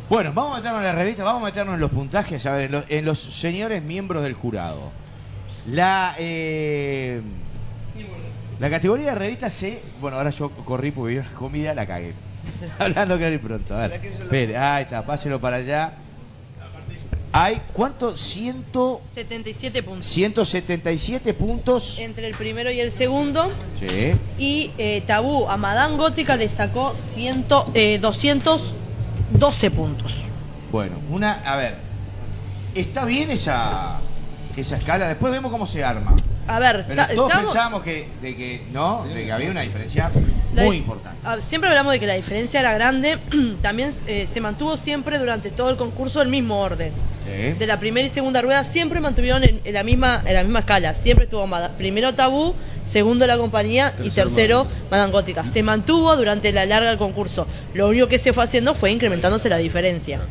Bueno, vamos a meternos en la revista, vamos a meternos en los puntajes, a ver, en los señores miembros del jurado. La categoría de revista C, bueno, ahora yo corrí porque vi una comida, la cagué. Hablando claro y pronto, a ver. Espere, ahí está, páselo para allá. Hay, ¿cuánto? 177 puntos. 177 puntos. Entre el primero y el segundo. Sí. Y Tabú a Madame Gótica le sacó 212 puntos. Bueno, a ver, ¿está bien esa escala? Después vemos cómo se arma. A ver, pero todos pensábamos de que había una diferencia muy importante. Siempre hablamos de que la diferencia era grande. También se mantuvo siempre durante todo el concurso el mismo orden. Sí. De la primera y segunda rueda siempre mantuvieron en la misma escala. Siempre estuvo primero Tabú, segundo la compañía y tercero Madame Gótica. Se mantuvo durante la larga del concurso. Lo único que se fue haciendo fue incrementándose la diferencia.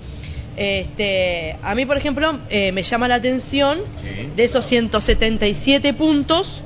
A mí, por ejemplo, me llama la atención, de esos 177 puntos,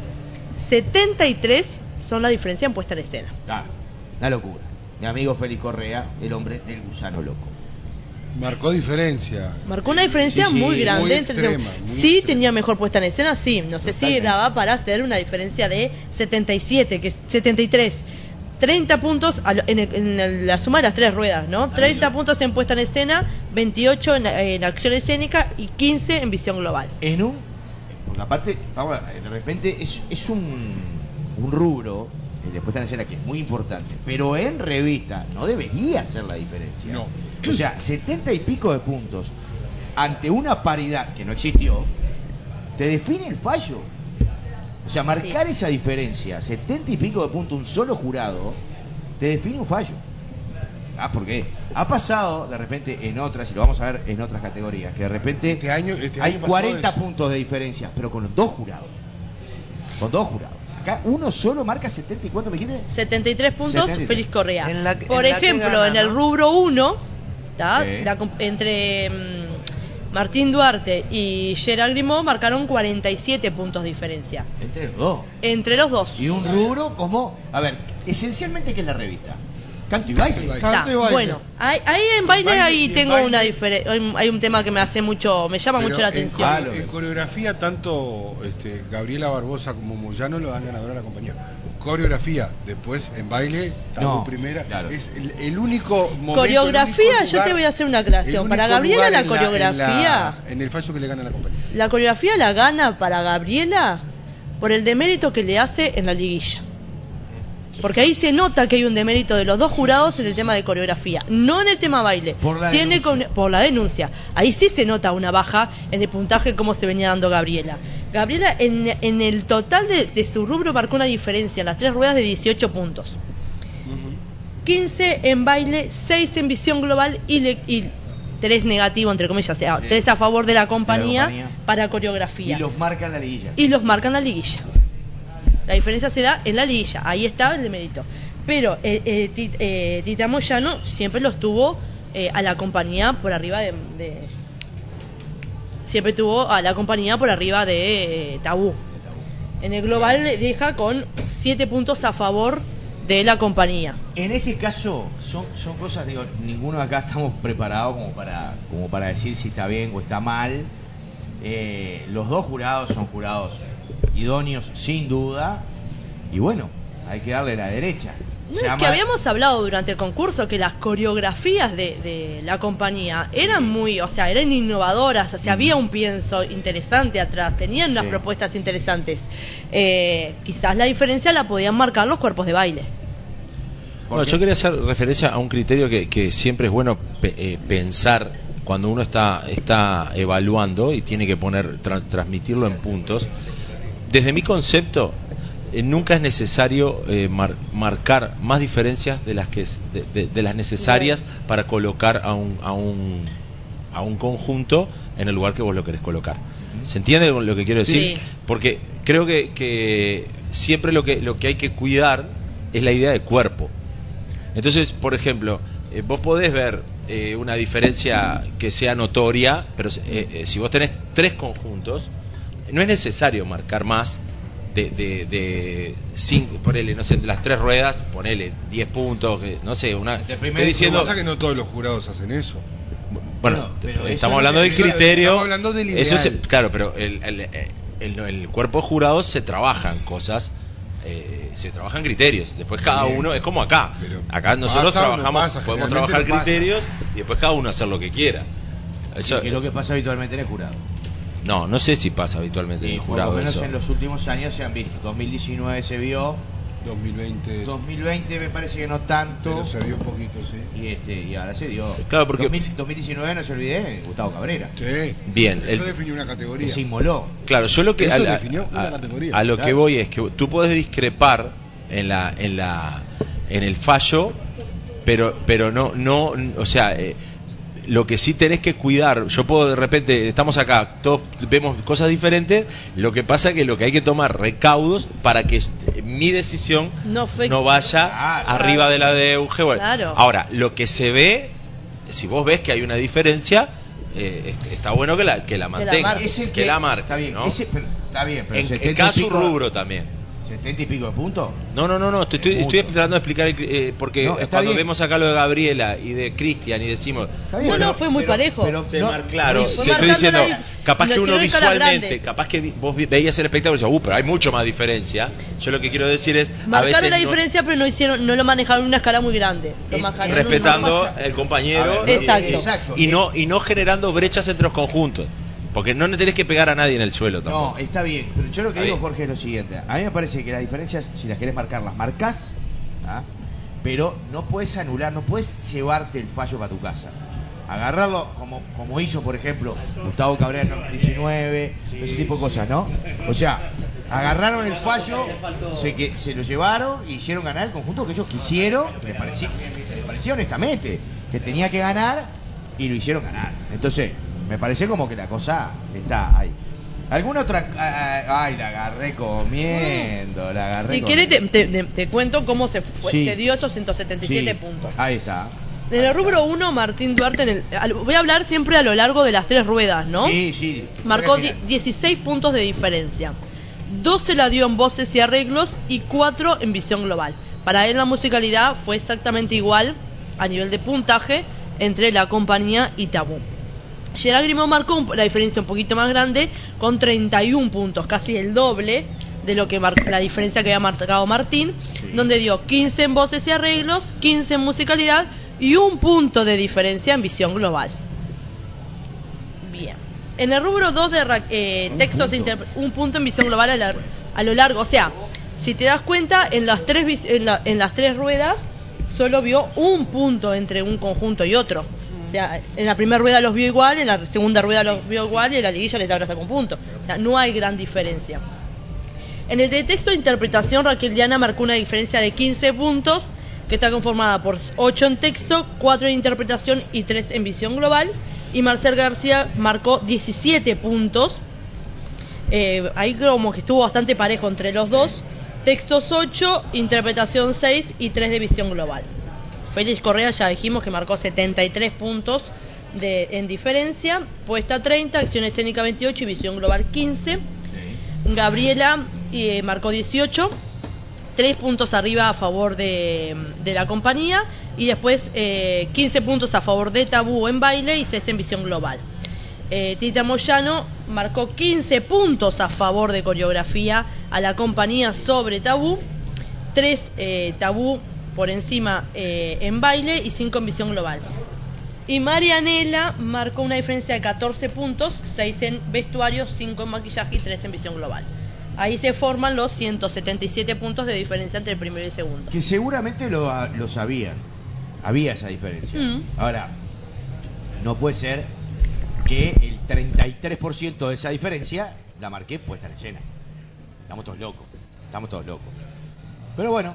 73 son la diferencia en puesta en escena. Una locura. Mi amigo Félix Correa, el hombre del gusano loco. Marcó diferencia. Marcó una diferencia muy grande. Muy extrema, sí, tenía mejor puesta en escena, sí. No sé si daba para hacer una diferencia de 77, que es 73. 30 puntos en la suma de las tres ruedas, ¿no? 30 puntos en puesta en escena, 28 en acción escénica y 15 en visión global. Porque aparte, vamos a ver, de repente es un rubro de puesta en escena que es muy importante, pero en revista no debería ser la diferencia. No. O sea, 70 y pico de puntos ante una paridad que no existió, te define el fallo. O sea, marcar esa diferencia, 70 y pico de puntos, un solo jurado, te define un fallo. Porque ha pasado de repente en otras, y lo vamos a ver en otras categorías, que de repente este año hay 40 puntos de diferencia, pero con los dos jurados. Con dos jurados. Acá uno solo marca 70 y ¿cuánto me dijiste? 73 puntos, 73. Félix Correa. Por en ejemplo, gana, en el rubro 1, entre Martín Duarte y Gerard Grimaud marcaron 47 puntos de diferencia. ¿Entre los dos? Entre los dos. Y un rubro como, a ver, esencialmente, ¿qué es la revista? Canto y baile. Bueno, ahí en baile ahí tengo una diferencia. Hay un tema que me llama mucho la atención. En coreografía, tanto Gabriela Barbosa como Moyano lo dan ganador a la compañía. Coreografía, después en baile, primera. Claro. Es el único momento. Coreografía, yo te voy a hacer una aclaración. Para Gabriela, la coreografía. En el fallo que le gana a la compañía. La coreografía la gana para Gabriela por el demérito que le hace en la liguilla. Porque ahí se nota que hay un demérito de los dos jurados en el tema de coreografía, no en el tema baile, por la denuncia. Ahí sí se nota una baja en el puntaje como se venía dando Gabriela. Gabriela en el total de su rubro marcó una diferencia en las tres ruedas de 18 puntos. 15 en baile, 6 en visión global y 3 negativo, entre comillas, o sea, 3 a favor de la compañía para coreografía. Y los marca en la liguilla. La diferencia se da en la liguilla, ahí está el mérito. Pero Tita Moyano siempre lo tuvo a la compañía por arriba siempre tuvo a la compañía por arriba de Tabú. En el global le deja con 7 puntos a favor de la compañía. En este caso son cosas, digo, ninguno de acá estamos preparados como para decir si está bien o está mal. Los dos jurados son jurados idóneos sin duda, y bueno, hay que darle la derecha. Es que habíamos hablado durante el concurso que las coreografías de la compañía eran eran innovadoras, había un pienso interesante atrás, tenían unas propuestas interesantes. Quizás la diferencia la podían marcar los cuerpos de baile. Bueno, yo quería hacer referencia a un criterio que siempre es bueno pensar cuando uno está evaluando y tiene que transmitirlo en puntos. Desde mi concepto, nunca es necesario marcar más diferencias de las necesarias para colocar a un conjunto en el lugar que vos lo querés colocar. ¿Se entiende lo que quiero decir? Sí. Porque creo que siempre lo que hay que cuidar es la idea de cuerpo. Entonces, por ejemplo, vos podés ver una diferencia que sea notoria, pero si vos tenés 3 conjuntos, no es necesario marcar más de 5, ponele, no sé, de las 3 ruedas, ponele 10 puntos, no sé, estoy diciendo. Lo que pasa es que no todos los jurados hacen eso. Bueno, pero estamos hablando del criterio. Estamos hablando del ideal. Eso es, claro, pero el cuerpo de jurados se trabajan cosas. Se trabajan criterios, después cada uno, es como acá nosotros trabajamos, podemos trabajar criterios y después cada uno hacer lo que quiera. Eso es lo que pasa habitualmente en el jurado. No sé si pasa habitualmente en el jurado. Por lo menos eso. En los últimos años se han visto. 2019 se vio. 2020 me parece que no tanto. Pero se dio un poquito, sí. Y ahora se dio. Claro, porque 2019 no se olvide, Gustavo Cabrera. Sí. Bien. Eso definió una categoría. Se inmoló. Claro, yo lo que eso definió una categoría. A lo que voy es que tú puedes discrepar en el fallo, pero no, o sea, lo que sí tenés que cuidar, yo puedo de repente, estamos acá, todos vemos cosas diferentes, lo que pasa es que lo que hay que tomar recaudos para que mi decisión no vaya arriba de la de UG. Bueno, ahora, lo que se ve, si vos ves que hay una diferencia, está bueno que la mantenga, que la marque. Está bien, ¿no? Está bien, pero en cada su rubro también. 70 y pico de puntos. No, estoy tratando de explicar porque cuando bien. vemos acá lo de Gabriela y de Cristian y decimos fue muy parejo. Claro, te estoy diciendo, capaz que uno visualmente, capaz que vos veías el espectáculo y decías, pero hay mucho más diferencia. Yo lo que quiero decir es, marcaron la diferencia, pero no lo manejaron en una escala muy grande. Respetando el compañero. Exacto. Y no generando brechas entre los conjuntos. Porque no tenés que pegar a nadie en el suelo tampoco. No, está bien. Pero yo lo que digo, Jorge, es lo siguiente. A mí me parece que las diferencias, si las querés marcar, las marcás, pero no puedes anular, no puedes llevarte el fallo para tu casa. Agarrarlo como hizo, por ejemplo, Gustavo Cabrera en 2019, ese tipo de cosas, ¿no? O sea, agarraron el fallo, se lo llevaron y hicieron ganar el conjunto que ellos quisieron, que les parecía honestamente que tenía que ganar, y lo hicieron ganar. Entonces, me parece como que la cosa está ahí. ¿Alguna otra? La agarré comiendo. Si querés te cuento cómo se dio esos 177 puntos. Ahí está. En el rubro 1, Martín Duarte, voy a hablar siempre a lo largo de las 3 ruedas, ¿no? Sí. Marcó 16 puntos de diferencia. 12 la dio en voces y arreglos y 4 en visión global. Para él la musicalidad fue exactamente igual a nivel de puntaje entre la compañía y Tabú. Gerard Grimaud marcó la diferencia un poquito más grande con 31 puntos, casi el doble de lo que la diferencia que había marcado Martín, donde dio 15 en voces y arreglos, 15 en musicalidad y 1 punto de diferencia en visión global. Bien. En el rubro 2 de textos, un punto en visión global a lo largo. O sea, si te das cuenta, en las tres ruedas solo vio 1 punto entre un conjunto y otro. O sea, en la primera rueda los vio igual, en la segunda rueda los vio igual y en la liguilla les habrá sacado 1 punto. O sea, no hay gran diferencia. En el de texto de interpretación, Raquel Llana marcó una diferencia de 15 puntos, que está conformada por 8 en texto, 4 en interpretación y 3 en visión global. Y Marcel García marcó 17 puntos. Ahí como que estuvo bastante parejo entre los dos. Textos 8, interpretación 6 y 3 de visión global. Félix Correa ya dijimos que marcó 73 puntos en diferencia. Puesta 30, acción escénica 28 y visión global 15. Gabriela marcó 18. 3 puntos arriba a favor de la compañía. Y después 15 puntos a favor de Tabú en baile y 6 en visión global. Tita Moyano marcó 15 puntos a favor de coreografía a la compañía sobre Tabú. 3 Tabú por encima en baile y 5 en visión global. Y Marianela marcó una diferencia de 14 puntos, 6 en vestuario, 5 en maquillaje y 3 en visión global. Ahí se forman los 177 puntos de diferencia entre el primero y el segundo. Que seguramente lo sabían. Había esa diferencia. Ahora, no puede ser que el 33% de esa diferencia la marqué puesta en escena. Estamos todos locos. Pero bueno,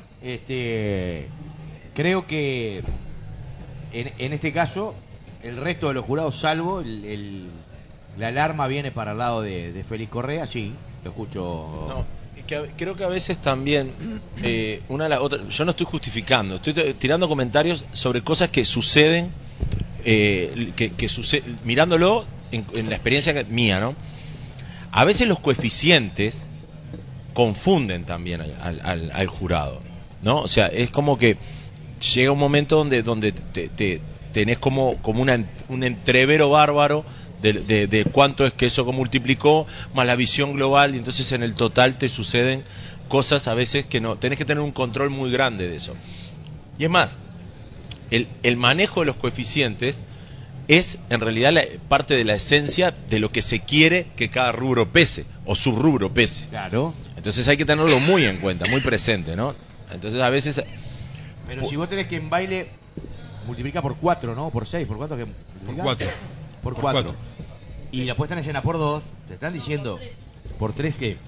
creo que en este caso el resto de los jurados, salvo la alarma viene para el lado de Félix Correa, sí, lo escucho. No, creo que a veces también yo no estoy justificando, estoy tirando comentarios sobre cosas que suceden, que mirándolo en la experiencia mía, ¿no? A veces los coeficientes confunden también al jurado, ¿no? O sea, es como que llega un momento donde te tenés como un entrevero bárbaro de cuánto es que eso multiplicó, más la visión global, y entonces en el total te suceden cosas a veces que no, tenés que tener un control muy grande de eso. Y es más, el manejo de los coeficientes es en realidad parte de la esencia de lo que se quiere que cada rubro pese, o subrubro pese. Claro. Entonces hay que tenerlo muy en cuenta, muy presente, ¿no? Entonces a veces... Pero si vos tenés que en baile multiplica por 4, ¿no? Por 6, ¿por cuánto que multiplica? Por 4. Por 4. Y la puesta en escena por 2, te están diciendo, ¿por 3 qué?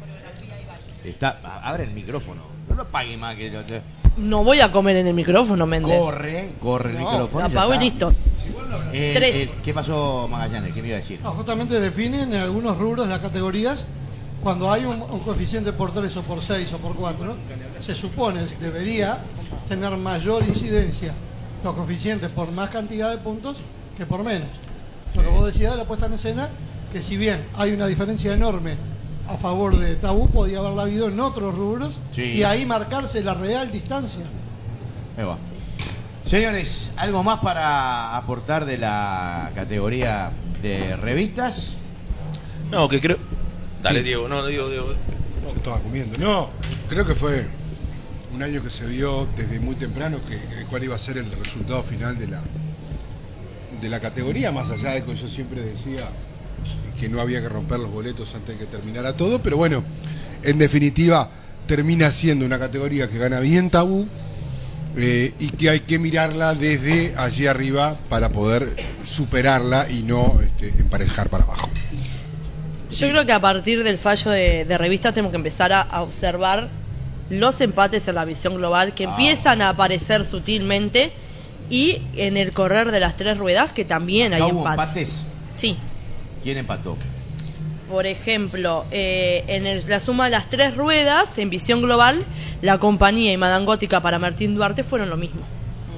Abre el micrófono, no lo apague más que... No voy a comer en el micrófono, Méndez. Corre el micrófono. Lo apago y listo. 3. ¿Qué pasó, Magallanes? ¿Qué me iba a decir? No, justamente definen en algunos rubros las categorías, cuando hay un coeficiente por 3 o por 6 o por 4, se supone que debería tener mayor incidencia los coeficientes por más cantidad de puntos que por menos. Lo que vos decías de la puesta en escena, que si bien hay una diferencia enorme a favor de Tabú, podía haberla habido en otros rubros, sí, y ahí marcarse la real distancia. Ahí va. Señores, ¿algo más para aportar de la categoría de revistas? No, que creo... Dale, sí. Diego. Yo estaba comiendo. No, creo que fue un año que se vio desde muy temprano cuál iba a ser el resultado final de la categoría, más allá de que yo siempre decía que no había que romper los boletos antes de que terminara todo, pero bueno, en definitiva termina siendo una categoría que gana bien Tabú, y que hay que mirarla desde allí arriba para poder superarla y no emparejar para abajo. Yo creo que a partir del fallo de revistas tenemos que empezar a observar los empates en la visión global que empiezan a aparecer sutilmente, y en el correr de las 3 ruedas que también hay empates. Sí. ¿Quién empató? Por ejemplo, en la suma de las 3 ruedas, en visión global, la compañía y Madame Gótica para Martín Duarte fueron lo mismo.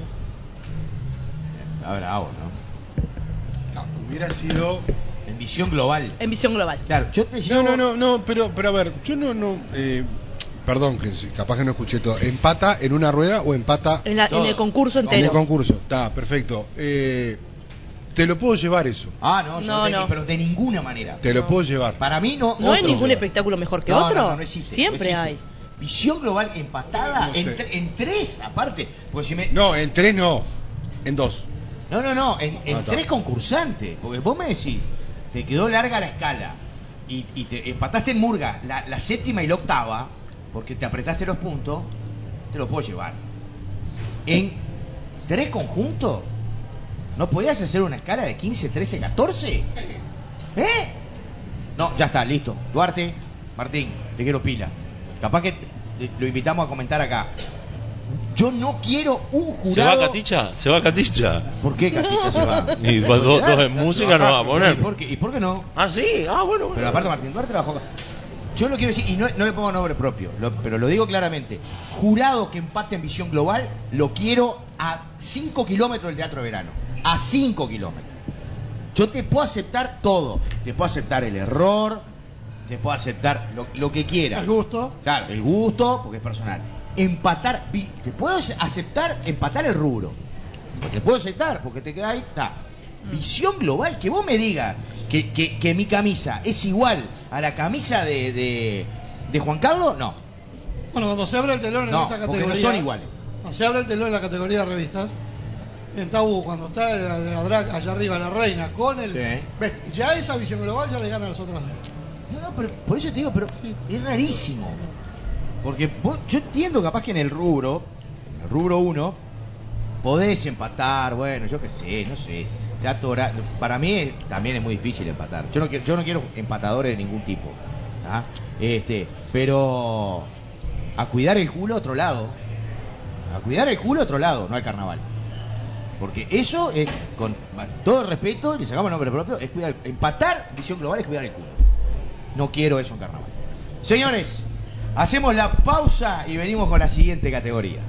Bravo, ¿no? Hubiera sido... En visión global. En visión global. Claro, yo te llevo... No, pero a ver, yo no perdón, que capaz que no escuché todo. ¿Empata en una rueda o empata en el concurso entero? En el concurso, está, perfecto. Te lo puedo llevar eso. No, pero de ninguna manera. Te lo puedo llevar. Para mí no. ¿No hay ningún espectáculo mejor que otro? No existe. Siempre hay. Visión global empatada no sé. en 3, aparte. Pues No, en 3 no. En 2. No, en 3 concursantes. Porque vos me decís, te quedó larga la escala y te empataste en murga la séptima y la octava, porque te apretaste los puntos, te lo puedo llevar. En 3 conjuntos, ¿no podías hacer una escala de 15, 13, 14? No, ya está, listo. Duarte, Martín, te quiero pila. Capaz que lo invitamos a comentar acá. Yo no quiero un jurado... ¿Se va Caticha? ¿Por qué Caticha se va? Y dos en música no va a poner. ¿Y por qué no? Ah, sí, bueno. Pero aparte Martín Duarte trabajó... Yo lo quiero decir, y no le pongo nombre propio, pero lo digo claramente. Jurado que empate en visión global, lo quiero a 5 kilómetros del Teatro Verano. A 5 kilómetros. Yo te puedo aceptar todo. Te puedo aceptar el error, te puedo aceptar lo que quieras. El gusto. Claro, el gusto, porque es personal. Empatar, te puedo aceptar empatar el rubro. Te puedo aceptar, porque te queda ahí, está. Visión global, que vos me digas que mi camisa es igual a la camisa de Juan Carlos, no. Bueno, cuando se abre el telón en esta categoría, porque no son iguales. Cuando se abre el telón en la categoría de revistas, en Tabú, cuando está la drag allá arriba, la reina, con el... Sí. Ya esa visión global ya le gana a las otras dos. No, pero por eso te digo, pero sí, es rarísimo. Porque yo entiendo capaz que en el rubro 1, podés empatar, bueno, yo qué sé, no sé. Para mí también es muy difícil empatar. Yo no quiero empatadores de ningún tipo, ¿ah? Pero a cuidar el culo a otro lado. No al carnaval. Porque eso es, con todo el respeto, le sacamos el nombre propio, es cuidar. Empatar visión global es cuidar el culo. No quiero eso en carnaval. Señores, hacemos la pausa y venimos con la siguiente categoría.